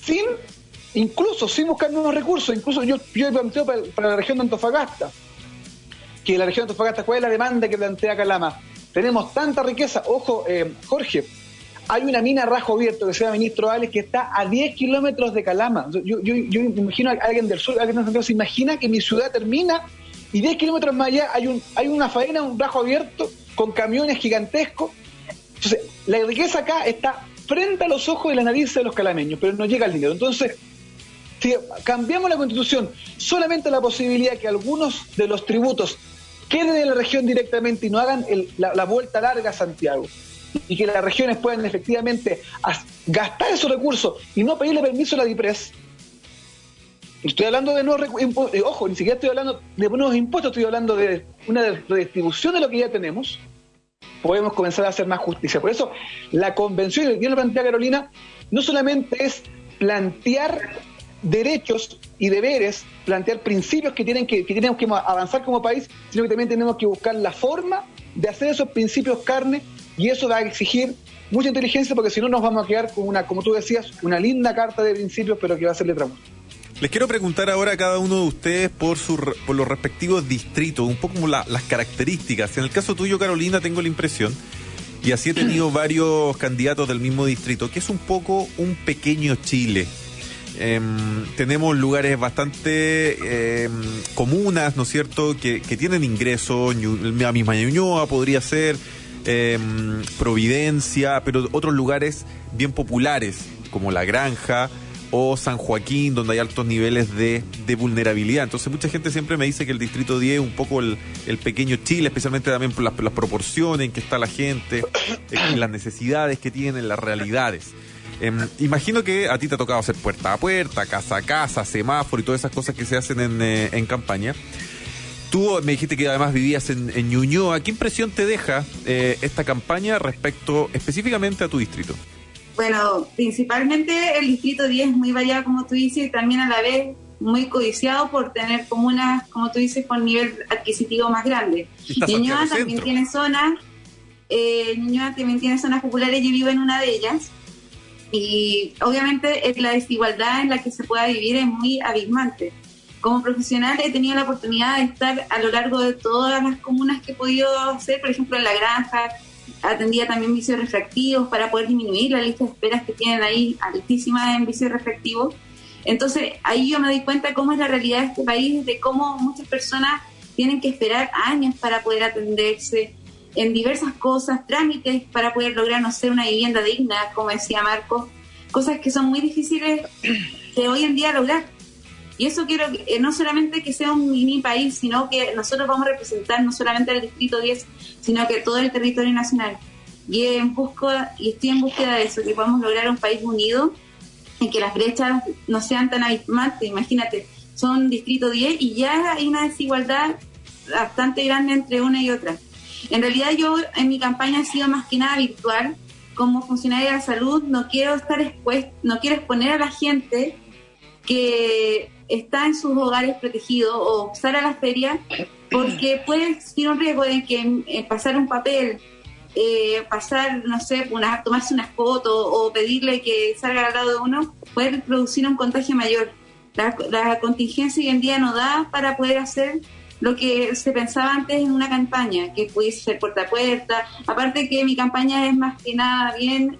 incluso sin buscar nuevos recursos. Incluso yo he planteado para la región de Antofagasta, que la región de Antofagasta, ¿cuál es la demanda que plantea Calama? Tenemos tanta riqueza. Ojo, Jorge, hay una mina a rajo abierto que se llama Ministro Alex, que está a 10 kilómetros de Calama. Yo me imagino a alguien del sur, alguien de Santiago se imagina que mi ciudad termina y 10 kilómetros más allá hay una faena, un rajo abierto con camiones gigantescos. Entonces, la riqueza acá está frente a los ojos y las narices de los calameños, pero no llega el dinero. Entonces, si cambiamos la Constitución, solamente la posibilidad que algunos de los tributos queden en la región directamente y no hagan la vuelta larga a Santiago, y que las regiones puedan efectivamente gastar esos recursos y no pedirle permiso a la DIPRES. Estoy hablando de nuevos impuestos, ojo, ni siquiera estoy hablando de nuevos impuestos, estoy hablando de una redistribución de lo que ya tenemos. Podemos comenzar a hacer más justicia. Por eso, la convención, y bien lo plantea Carolina, no solamente es plantear derechos y deberes, plantear principios que tenemos que avanzar como país, sino que también tenemos que buscar la forma de hacer esos principios carne, y eso va a exigir mucha inteligencia, porque si no nos vamos a quedar con una, como tú decías, una linda carta de principios, pero que va a ser letra muerta. Les quiero preguntar ahora a cada uno de ustedes por los respectivos distritos, un poco como las características. En el caso tuyo, Carolina, tengo la impresión, y así he tenido varios candidatos del mismo distrito, que es un poco un pequeño Chile. Tenemos lugares bastante comunas, ¿no es cierto?, que tienen ingresos. La misma Ñuñoa podría ser, Providencia, pero otros lugares bien populares, como La Granja o San Joaquín, donde hay altos niveles de vulnerabilidad. Entonces mucha gente siempre me dice que el Distrito 10 es un poco el pequeño Chile, especialmente también por las proporciones en que está la gente, las necesidades que tienen, las realidades. Imagino que a ti te ha tocado hacer puerta a puerta, casa a casa, semáforo y todas esas cosas que se hacen en campaña. Tú me dijiste que además vivías en Ñuñoa. ¿Qué impresión te deja esta campaña respecto específicamente a tu distrito? Bueno, principalmente el Distrito 10 es muy variado, como tú dices, y también a la vez muy codiciado por tener comunas, como tú dices, con nivel adquisitivo más grande. Ñuñoa también tiene zonas, populares, yo vivo en una de ellas, y obviamente la desigualdad en la que se pueda vivir es muy abismante. Como profesional he tenido la oportunidad de estar a lo largo de todas las comunas que he podido hacer, por ejemplo en La Granja, atendía también vicios refractivos para poder disminuir la lista de esperas que tienen ahí altísima en vicios refractivos. Entonces ahí yo me doy cuenta cómo es la realidad de este país, de cómo muchas personas tienen que esperar años para poder atenderse en diversas cosas, trámites para poder lograr, no sé, una vivienda digna, como decía Marcos, cosas que son muy difíciles de hoy en día lograr. Y eso quiero no solamente que sea un mini país, sino que nosotros vamos a representar no solamente al Distrito 10, sino que todo el territorio nacional. Y estoy en búsqueda de eso, que podamos lograr un país unido, en que las brechas no sean tan abismantes. Imagínate, son Distrito 10 y ya hay una desigualdad bastante grande entre una y otra. En realidad yo en mi campaña he sido más que nada virtual. Como funcionaria de la salud no quiero exponer a la gente que está en sus hogares protegidos o usar a la feria, porque puede existir un riesgo de que pasar un papel, no sé, tomarse una foto o pedirle que salga al lado de uno, puede producir un contagio mayor. La contingencia hoy en día no da para poder hacer lo que se pensaba antes en una campaña, que pudiese ser puerta a puerta. Aparte que mi campaña es más que nada bien...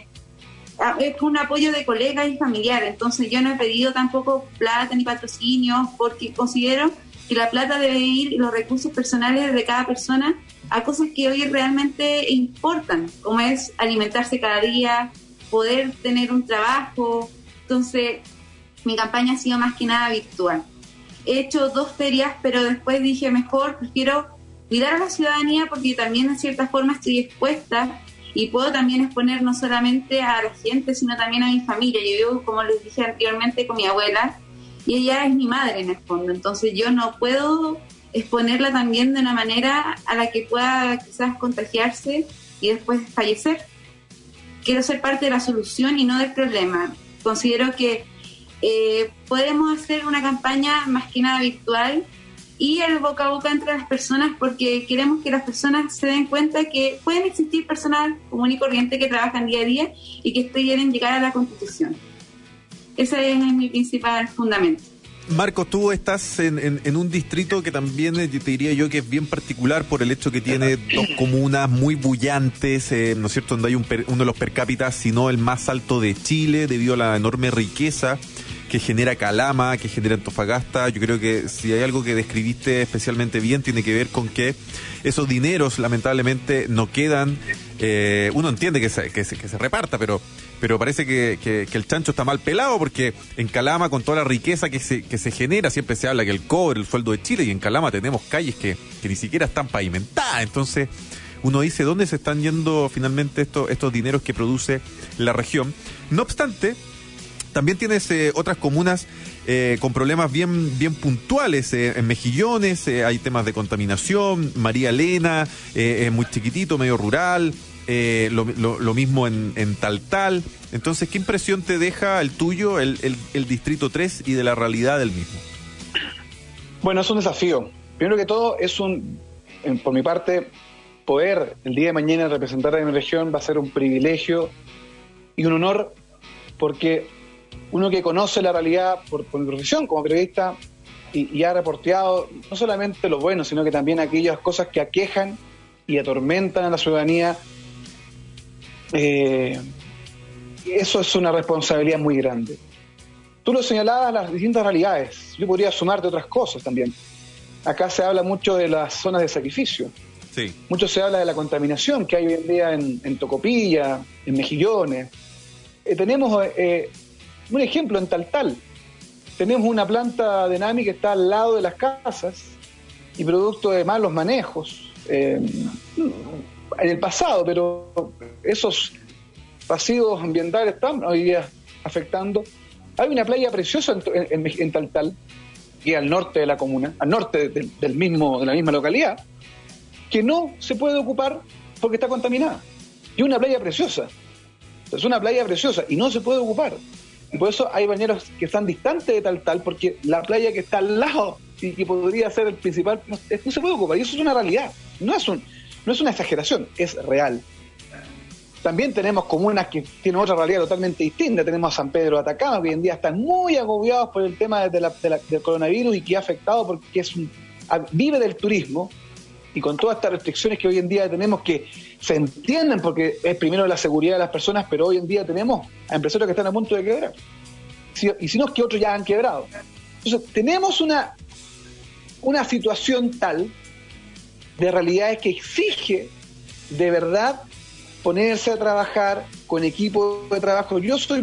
es un apoyo de colegas y familiares, entonces yo no he pedido tampoco plata ni patrocinios, porque considero que la plata debe ir y los recursos personales de cada persona a cosas que hoy realmente importan, como es alimentarse cada día, poder tener un trabajo. Entonces mi campaña ha sido más que nada virtual. He hecho 2 ferias, pero después dije prefiero cuidar a la ciudadanía, porque también en cierta forma estoy expuesta y puedo también exponer no solamente a la gente, sino también a mi familia. Yo vivo, como les dije anteriormente, con mi abuela, y ella es mi madre en el fondo. Entonces yo no puedo exponerla también de una manera a la que pueda quizás contagiarse y después fallecer. Quiero ser parte de la solución y no del problema. Considero que podemos hacer una campaña más que nada virtual y el boca a boca entre las personas, porque queremos que las personas se den cuenta que pueden existir personas común y corriente que trabajan día a día y que quieren llegar a la Constitución. Ese es mi principal fundamento. Marcos, tú estás en un distrito que también te diría yo que es bien particular por el hecho que tiene dos comunas muy bullantes, ¿no es cierto?, donde hay uno de los per cápita, si no el más alto de Chile, debido a la enorme riqueza que genera Calama, que genera Antofagasta. Yo creo que si hay algo que describiste especialmente bien, tiene que ver con que esos dineros lamentablemente no quedan, uno entiende que se reparta, pero parece que el chancho está mal pelado, porque en Calama, con toda la riqueza que se genera, siempre se habla que el cobre, el sueldo de Chile, y en Calama tenemos calles que ni siquiera están pavimentadas. Entonces uno dice, ¿dónde se están yendo finalmente estos dineros que produce la región? No obstante, también tienes otras comunas con problemas bien puntuales. En Mejillones hay temas de contaminación, María Elena es muy chiquitito, medio rural, lo mismo en Taltal. Entonces, ¿qué impresión te deja el tuyo, el Distrito 3, y de la realidad del mismo? Bueno, es un desafío. Primero que todo, por mi parte, poder el día de mañana representar a mi región va a ser un privilegio y un honor, porque uno que conoce la realidad por mi profesión como periodista y ha reporteado no solamente lo bueno, sino que también aquellas cosas que aquejan y atormentan a la ciudadanía, eso es una responsabilidad muy grande. Tú lo señalabas, las distintas realidades. Yo podría sumarte otras cosas también. Acá se habla mucho de las zonas de sacrificio. Sí. Mucho se habla de la contaminación que hay hoy en día en Tocopilla, en Mejillones. Tenemos un ejemplo en Taltal. Tenemos una planta de NAMI que está al lado de las casas y producto de malos manejos en el pasado, pero esos residuos ambientales están hoy día afectando. Hay una playa preciosa en Taltal, que es al norte de la comuna, al norte de la misma localidad, que no se puede ocupar porque está contaminada. Y una playa preciosa. Es una playa preciosa y no se puede ocupar. Y por eso hay bañeros que están distantes de Taltal, porque la playa que está al lado y que podría ser el principal no se puede ocupar. Y eso es una realidad. No es una exageración, es real. También tenemos comunas que tienen otra realidad totalmente distinta. Tenemos a San Pedro de Atacama, que hoy en día están muy agobiados por el tema del coronavirus y que ha afectado porque vive del turismo, y con todas estas restricciones que hoy en día tenemos, que se entienden porque es primero la seguridad de las personas, pero hoy en día tenemos a empresarios que están a punto de quebrar. Y si no es que otros ya han quebrado. Entonces tenemos una situación tal de realidades que exige de verdad ponerse a trabajar con equipo de trabajo. Yo soy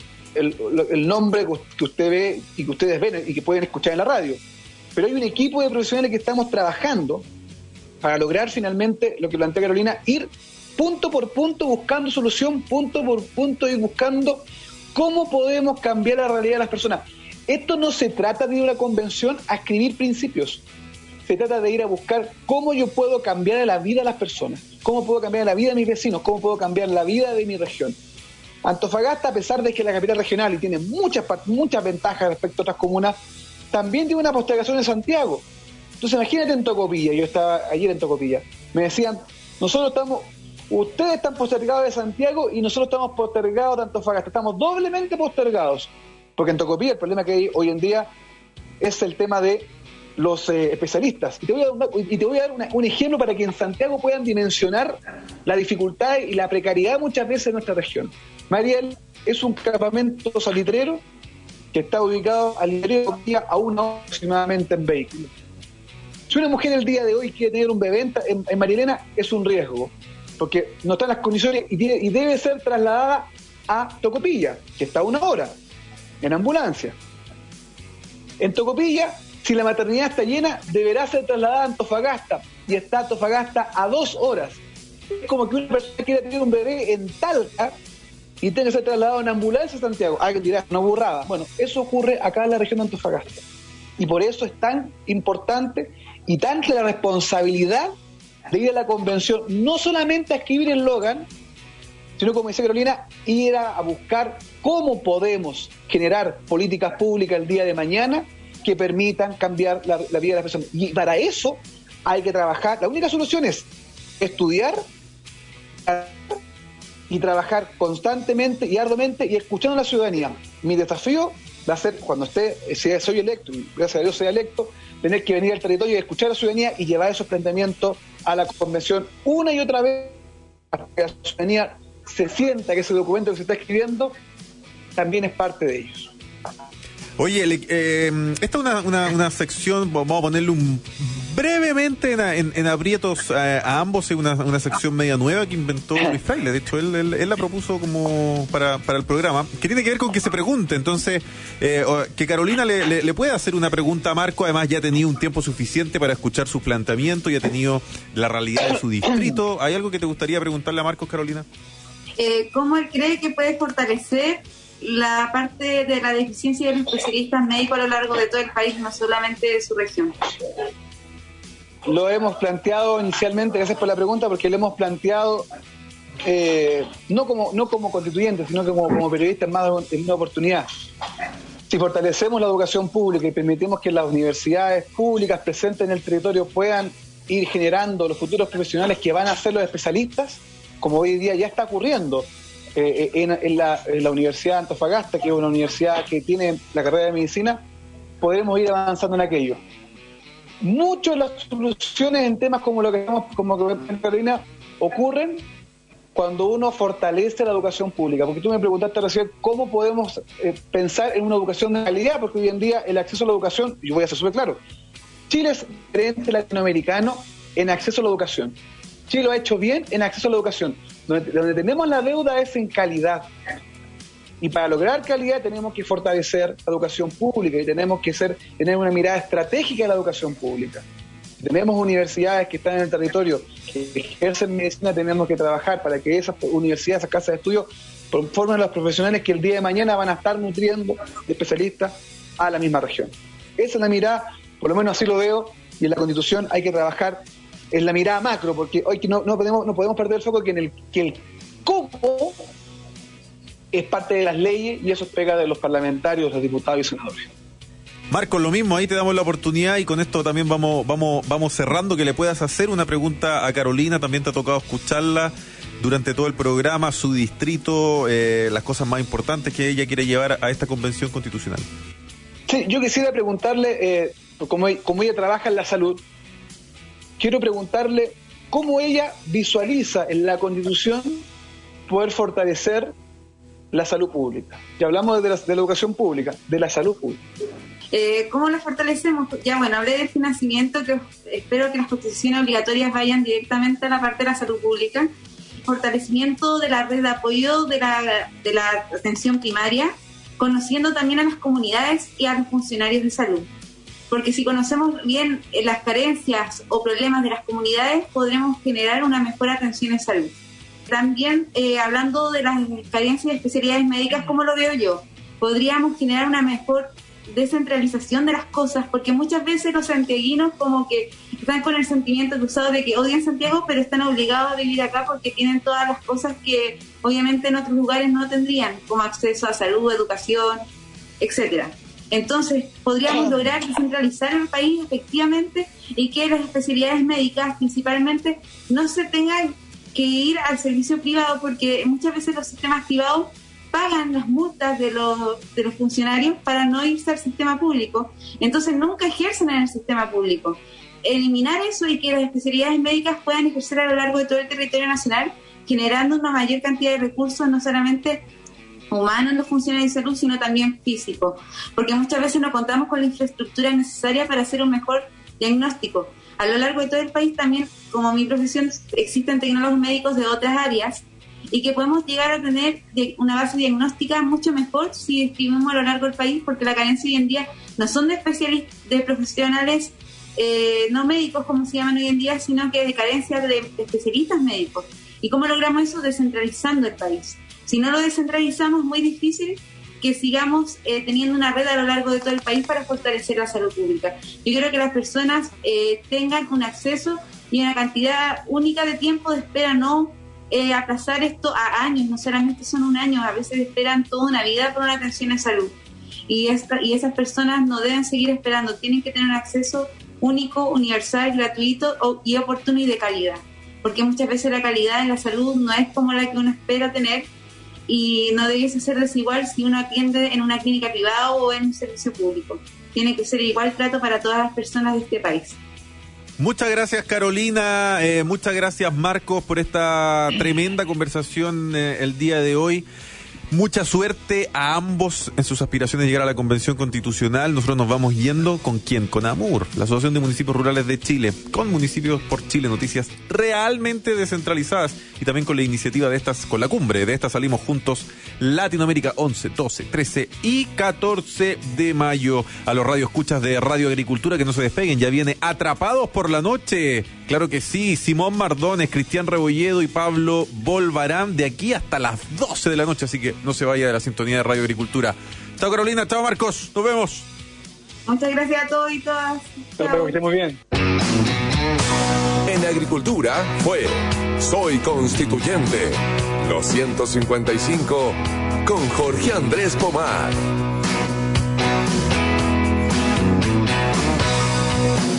el nombre que usted ve y que ustedes ven y que pueden escuchar en la radio, pero hay un equipo de profesionales que estamos trabajando para lograr finalmente lo que plantea Carolina, ir punto por punto buscando solución, punto por punto, y buscando cómo podemos cambiar la realidad de las personas. Esto no se trata de ir a una convención a escribir principios, se trata de ir a buscar cómo yo puedo cambiar la vida de las personas, cómo puedo cambiar la vida de mis vecinos, cómo puedo cambiar la vida de mi región. Antofagasta, a pesar de que es la capital regional y tiene muchas ventajas respecto a otras comunas, también tiene una postergación en Santiago. Entonces imagínate en Tocopilla, yo estaba ayer en Tocopilla, me decían, ustedes están postergados de Santiago y nosotros estamos postergados de Antofagasta, estamos doblemente postergados, porque en Tocopilla el problema que hay hoy en día es el tema de los especialistas. Y te voy a dar un ejemplo para que en Santiago puedan dimensionar la dificultad y la precariedad muchas veces en nuestra región. Mariel es un campamento salitrero que está ubicado al interior de a una hora aproximadamente en vehículo. Si una mujer el día de hoy quiere tener un bebé en María Elena, es un riesgo, porque no están las condiciones y debe ser trasladada a Tocopilla, que está a una hora, en ambulancia. En Tocopilla, si la maternidad está llena, deberá ser trasladada a Antofagasta, y está Antofagasta a 2 horas. Es como que una persona quiera tener un bebé en Talca y tenga que ser trasladado en ambulancia a Santiago. Alguien dirá, una burrada. Bueno, eso ocurre acá en la región de Antofagasta. Y por eso es tan importante y tanta la responsabilidad de ir a la convención, no solamente a escribir el eslogan, sino, como dice Carolina, ir a buscar cómo podemos generar políticas públicas el día de mañana que permitan cambiar la vida de las personas. Y para eso hay que trabajar. La única solución es estudiar y trabajar constantemente y arduamente y escuchando a la ciudadanía. Mi desafío va a ser, cuando soy electo, y gracias a Dios sea electo, tener que venir al territorio y escuchar a la ciudadanía y llevar esos planteamientos a la convención una y otra vez, para que la ciudadanía se sienta que ese documento que se está escribiendo también es parte de ellos. Oye, esta es una sección, vamos a ponerle brevemente en aprietos a ambos, es una sección media nueva que inventó Luis Fraile. De hecho, él la propuso como para el programa, que tiene que ver con que se pregunte. Entonces, que Carolina le pueda hacer una pregunta a Marco. Además, ya ha tenido un tiempo suficiente para escuchar sus planteamientos y ha tenido la realidad de su distrito. ¿Hay algo que te gustaría preguntarle a Marcos, Carolina? ¿Cómo él cree que puede fortalecer la parte de la deficiencia de los especialistas médicos a lo largo de todo el país, no solamente de su región? Lo hemos planteado inicialmente, gracias por la pregunta, porque lo hemos planteado no como constituyentes, sino que como periodistas más en una oportunidad. Si fortalecemos la educación pública y permitimos que las universidades públicas presentes en el territorio puedan ir generando los futuros profesionales que van a ser los especialistas, como hoy día ya está ocurriendo en la Universidad de Antofagasta, que es una universidad que tiene la carrera de medicina, podremos ir avanzando en aquello. Muchas de las soluciones en temas como lo que vemos, como Carolina, ocurren cuando uno fortalece la educación pública. Porque tú me preguntaste recién cómo podemos pensar en una educación de calidad, porque hoy en día el acceso a la educación, yo voy a ser súper claro, Chile es diferente latinoamericano en acceso a la educación. Chile lo ha hecho bien en acceso a la educación. Donde tenemos la deuda es en calidad. Y para lograr calidad tenemos que fortalecer la educación pública y tenemos que tener una mirada estratégica de la educación pública. Tenemos universidades que están en el territorio que ejercen medicina, tenemos que trabajar para que esas universidades, esas casas de estudio, formen los profesionales que el día de mañana van a estar nutriendo de especialistas a la misma región. Esa es la mirada, por lo menos así lo veo, y en la Constitución hay que trabajar en la mirada macro, porque hoy no podemos perder el foco que el cómo es parte de las leyes y eso es pega de los parlamentarios, los diputados y senadores. Marcos, lo mismo, ahí te damos la oportunidad y con esto también vamos cerrando, que le puedas hacer una pregunta a Carolina. También te ha tocado escucharla durante todo el programa, su distrito, las cosas más importantes que ella quiere llevar a esta convención constitucional. Sí, yo quisiera preguntarle, como ella trabaja en la salud, quiero preguntarle cómo ella visualiza en la Constitución poder fortalecer la salud pública. Ya hablamos de la educación pública, de la salud pública. ¿Cómo la fortalecemos? Ya bueno, hablé del financiamiento, que espero que las constituciones obligatorias vayan directamente a la parte de la salud pública. Fortalecimiento de la red de apoyo de la atención primaria, conociendo también a las comunidades y a los funcionarios de salud. Porque si conocemos bien las carencias o problemas de las comunidades, podremos generar una mejor atención en salud. También, hablando de las carencias de especialidades médicas, ¿cómo lo veo yo? Podríamos generar una mejor descentralización de las cosas, porque muchas veces los santiaguinos como que están con el sentimiento cruzado de que odian Santiago, pero están obligados a vivir acá porque tienen todas las cosas que obviamente en otros lugares no tendrían, como acceso a salud, educación, etcétera. Entonces, podríamos lograr descentralizar el país efectivamente y que las especialidades médicas principalmente no se tengan que ir al servicio privado, porque muchas veces los sistemas privados pagan las multas de los funcionarios para no irse al sistema público. Entonces nunca ejercen en el sistema público. Eliminar eso y que las especialidades médicas puedan ejercer a lo largo de todo el territorio nacional, generando una mayor cantidad de recursos, no solamente humanos en los funcionarios de salud, sino también físicos. Porque muchas veces no contamos con la infraestructura necesaria para hacer un mejor diagnóstico. A lo largo de todo el país también, como mi profesión, existen tecnólogos médicos de otras áreas y que podemos llegar a tener una base diagnóstica mucho mejor si distribuimos a lo largo del país, porque la carencia hoy en día no son de profesionales no médicos como se llaman hoy en día, sino que de carencia de especialistas médicos. ¿Y cómo logramos eso? Descentralizando el país. Si no lo descentralizamos, es muy difícil que sigamos teniendo una red a lo largo de todo el país para fortalecer la salud pública. Yo quiero que las personas tengan un acceso y una cantidad única de tiempo de espera, no aplazar esto a años, no solamente son un año, a veces esperan toda una vida por una atención de salud. Y esas personas no deben seguir esperando, tienen que tener un acceso único, universal, gratuito y oportuno y de calidad. porque muchas veces la calidad en la salud no es como la que uno espera tener y no debiese ser desigual si uno atiende en una clínica privada o en un servicio público. Tiene que ser igual trato para todas las personas de este país. Muchas gracias, Carolina, muchas gracias, Marcos, por esta tremenda conversación el día de hoy. Mucha suerte a ambos en sus aspiraciones de llegar a la Convención Constitucional. Nosotros nos vamos yendo, ¿con quién? Con AMUR, la Asociación de Municipios Rurales de Chile, con Municipios por Chile, noticias realmente descentralizadas, y también con la iniciativa de estas, con la cumbre de estas Salimos Juntos Latinoamérica, 11, 12, 13 y 14 de mayo. A los radioescuchas de Radio Agricultura, que no se despeguen, ya viene Atrapados por la Noche. Claro que sí, Simón Mardones, Cristian Rebolledo y Pablo Bolvarán, de aquí hasta las 12 de la noche, así que no se vaya de la sintonía de Radio Agricultura. Chao, Carolina, chao, Marcos, nos vemos. Muchas gracias a todos y todas. Espero que esté muy bien. En Agricultura fue Soy Constituyente, los 155 con Jorge Andrés Pomar.